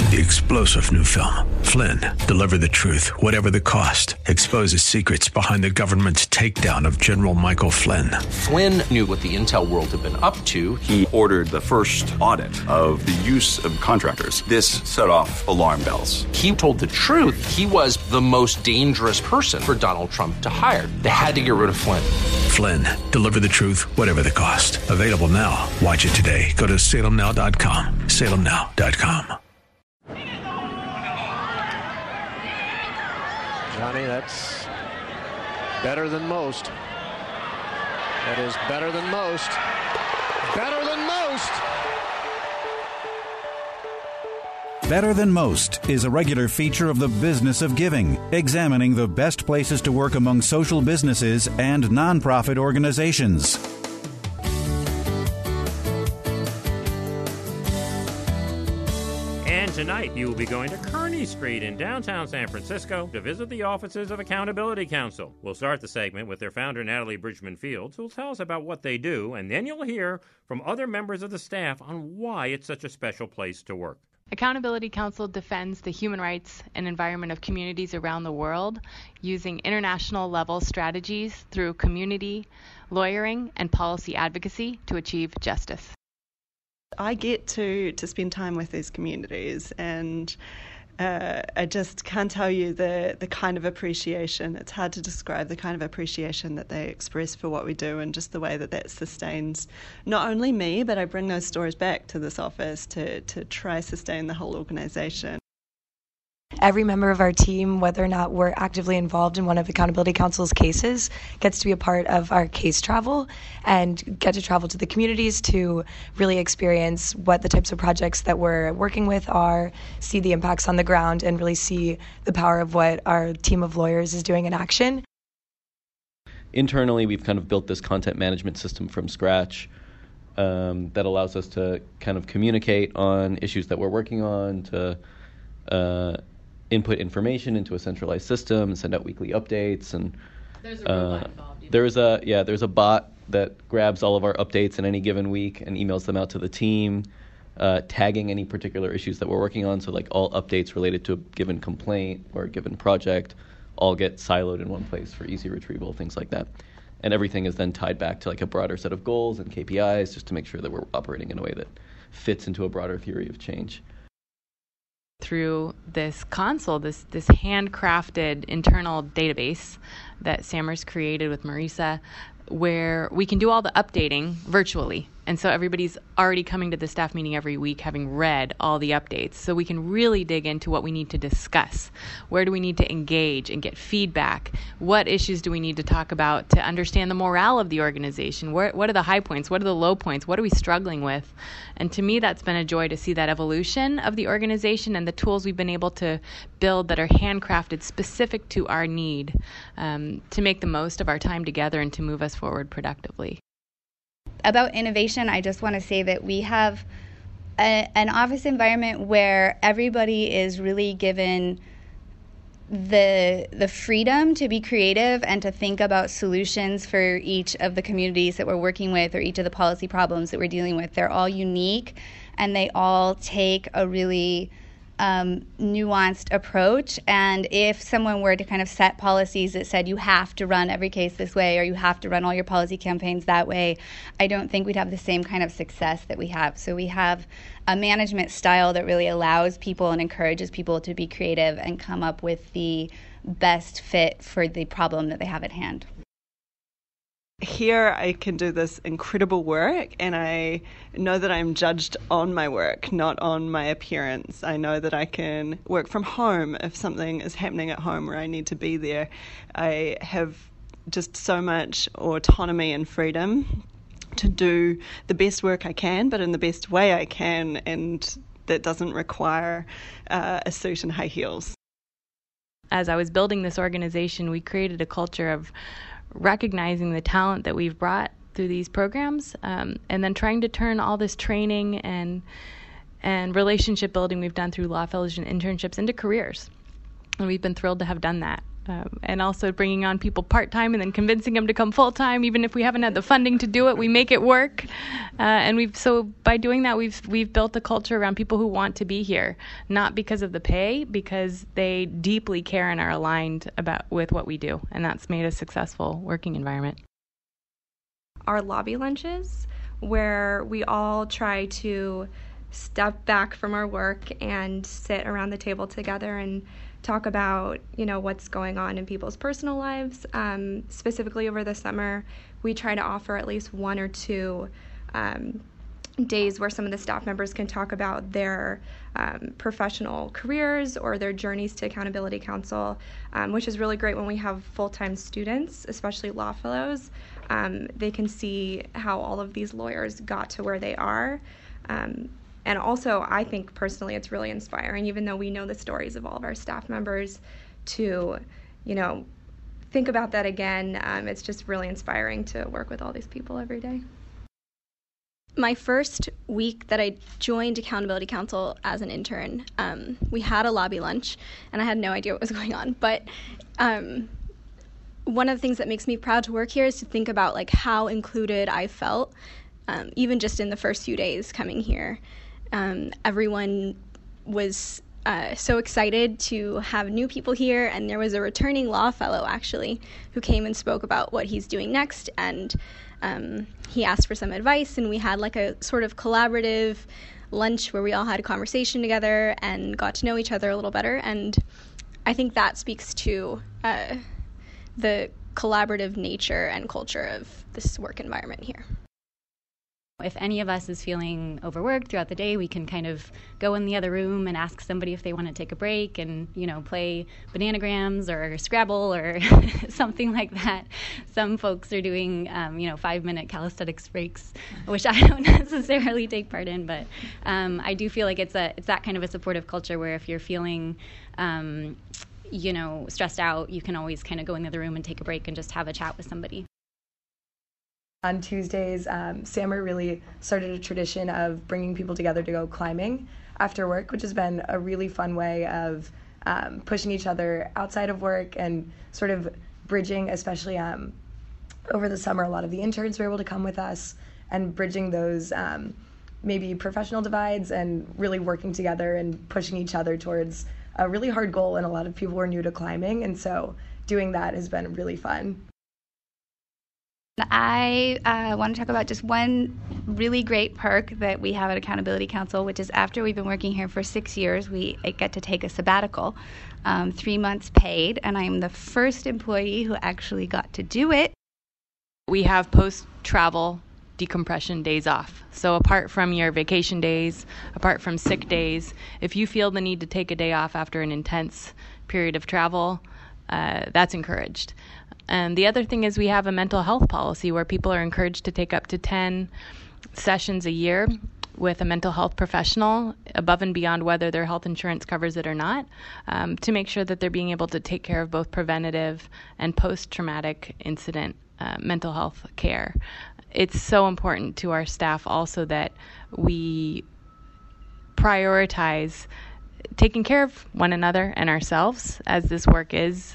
The explosive new film, Flynn, deliver the truth, whatever the cost, exposes secrets behind the government's takedown of General Michael Flynn. Flynn knew what the intel world had been up to. He ordered the first audit of the use of contractors. This set off alarm bells. He told the truth. He was the most dangerous person for Donald Trump to hire. They had to get rid of Flynn. Flynn, deliver the truth, whatever the cost. Available now. Watch it today. Go to salemnow.com. salemnow.com. Johnny, that's better than most. That is better than most. Better than most! Better Than Most is a regular feature of the Business of Giving, examining the best places to work among social businesses and nonprofit organizations. And tonight, you will be going to Kearny Street in downtown San Francisco to visit the offices of Accountability Council. We'll start the segment with their founder, Natalie Bridgman Fields, who will tell us about what they do, and then you'll hear from other members of the staff on why it's such a special place to work. Accountability Council defends the human rights and environment of communities around the world using international level strategies through community, lawyering, and policy advocacy to achieve justice. I get to spend time with these communities, and I just can't tell you the kind of appreciation. It's hard to describe the kind of appreciation that they express for what we do, and just the way that sustains not only me, but I bring those stories back to this office to try sustain the whole organization. Every member of our team, whether or not we're actively involved in one of Accountability Council's cases, gets to be a part of our case travel and get to travel to the communities to really experience what the types of projects that we're working with are, see the impacts on the ground, and really see the power of what our team of lawyers is doing in action. Internally, we've kind of built this content management system from scratch that allows us to kind of communicate on issues that we're working on, to input information into a centralized system and send out weekly updates. And there's a robot involved. There's a bot that grabs all of our updates in any given week and emails them out to the team, tagging any particular issues that we're working on. So like all updates related to a given complaint or a given project all get siloed in one place for easy retrieval, things like that. And everything is then tied back to like a broader set of goals and KPIs just to make sure that we're operating in a way that fits into a broader theory of change. Through this console, this handcrafted internal database that Sammer's created with Marisa, where we can do all the updating virtually. And so everybody's already coming to the staff meeting every week having read all the updates. So we can really dig into what we need to discuss. Where do we need to engage and get feedback? What issues do we need to talk about to understand the morale of the organization? What are the high points? What are the low points? What are we struggling with? And to me, that's been a joy to see that evolution of the organization and the tools we've been able to build that are handcrafted specific to our need to make the most of our time together and to move us forward productively. About innovation, I just want to say that we have an office environment where everybody is really given the freedom to be creative and to think about solutions for each of the communities that we're working with or each of the policy problems that we're dealing with. They're all unique, and they all take a really nuanced approach. And if someone were to kind of set policies that said you have to run every case this way or you have to run all your policy campaigns that way, I don't think we'd have the same kind of success that we have. So we have a management style that really allows people and encourages people to be creative and come up with the best fit for the problem that they have at hand. Here I can do this incredible work, and I know that I'm judged on my work, not on my appearance. I know that I can work from home if something is happening at home where I need to be there. I have just so much autonomy and freedom to do the best work I can, but in the best way I can, and that doesn't require a suit and high heels. As I was building this organization, we created a culture of recognizing the talent that we've brought through these programs, and then trying to turn all this training and relationship building we've done through law fellows and internships into careers. And we've been thrilled to have done that. and also bringing on people part-time and then convincing them to come full-time. Even if we haven't had the funding to do it, we make it work. And by doing that, we've built a culture around people who want to be here, not because of the pay, because they deeply care and are aligned with what we do. And that's made a successful working environment. Our lobby lunches, where we all try to step back from our work and sit around the table together and talk about, what's going on in people's personal lives. Specifically over the summer, we try to offer at least 1 or 2 days where some of the staff members can talk about their professional careers or their journeys to Accountability Council, which is really great when we have full-time students, especially law fellows. They can see how all of these lawyers got to where they are. And also, I think personally it's really inspiring, even though we know the stories of all of our staff members, to, think about that again. It's just really inspiring to work with all these people every day. My first week that I joined Accountability Council as an intern, we had a lobby lunch, and I had no idea what was going on. But one of the things that makes me proud to work here is to think about how included I felt, even just in the first few days coming here. Everyone was so excited to have new people here, and there was a returning law fellow actually who came and spoke about what he's doing next, and he asked for some advice, and we had a sort of collaborative lunch where we all had a conversation together and got to know each other a little better. And I think that speaks to the collaborative nature and culture of this work environment here. If any of us is feeling overworked throughout the day, we can kind of go in the other room and ask somebody if they want to take a break and, play Bananagrams or Scrabble or something like that. Some folks are doing, 5-minute calisthenics breaks, which I don't necessarily take part in, but I do feel like it's that kind of a supportive culture where if you're feeling stressed out, you can always kind of go in the other room and take a break and just have a chat with somebody. On Tuesdays, SAMR really started a tradition of bringing people together to go climbing after work, which has been a really fun way of pushing each other outside of work and sort of bridging, especially over the summer, a lot of the interns were able to come with us and bridging those maybe professional divides and really working together and pushing each other towards a really hard goal. And a lot of people were new to climbing, and so doing that has been really fun. I want to talk about just one really great perk that we have at Accountability Council, which is after we've been working here for 6 years, we get to take a sabbatical, 3 months paid, and I'm the first employee who actually got to do it. We have post-travel decompression days off. So apart from your vacation days, apart from sick days, if you feel the need to take a day off after an intense period of travel, that's encouraged. And the other thing is we have a mental health policy where people are encouraged to take up to 10 sessions a year with a mental health professional above and beyond whether their health insurance covers it or not, to make sure that they're being able to take care of both preventative and post-traumatic incident mental health care. It's so important to our staff also that we prioritize taking care of one another and ourselves, as this work is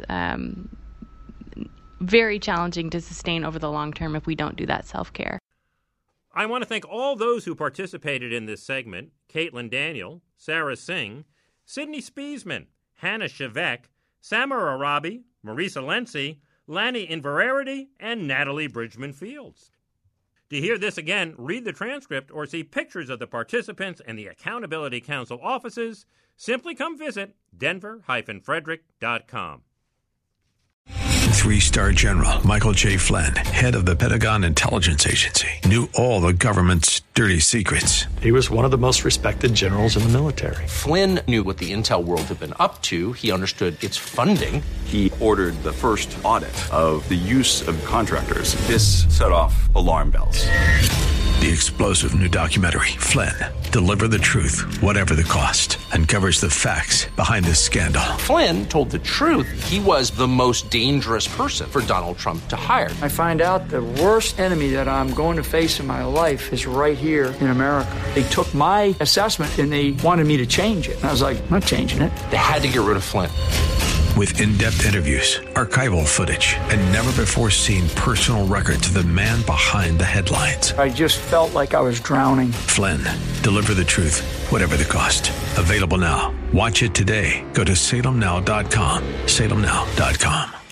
very challenging to sustain over the long term if we don't do that self-care. I want to thank all those who participated in this segment: Caitlin Daniel, Sarah Singh, Sydney Spiesman, Hannah Shavek, Samara Arabi, Marisa Lenzi, Lanny Inverarity, and Natalie Bridgman Fields. To hear this again, read the transcript, or see pictures of the participants and the Accountability Council offices, simply come visit denver-frederick.com. 3-star General Michael J. Flynn, head of the Pentagon Intelligence Agency, knew all the government's dirty secrets. He was one of the most respected generals in the military. Flynn knew what the intel world had been up to. He understood its funding. He ordered the first audit of the use of contractors. This set off alarm bells. The explosive new documentary, Flynn, Deliver the Truth, Whatever the Cost, uncovers the facts behind this scandal. Flynn told the truth. He was the most dangerous person for Donald Trump to hire. I find out the worst enemy that I'm going to face in my life is right here in America. They took my assessment and they wanted me to change it. And I was like, I'm not changing it. They had to get rid of Flynn. With in-depth interviews, archival footage, and never-before-seen personal records of the man behind the headlines. I just felt like I was drowning. Flynn, deliver the truth, whatever the cost. Available now. Watch it today. Go to salemnow.com. salemnow.com.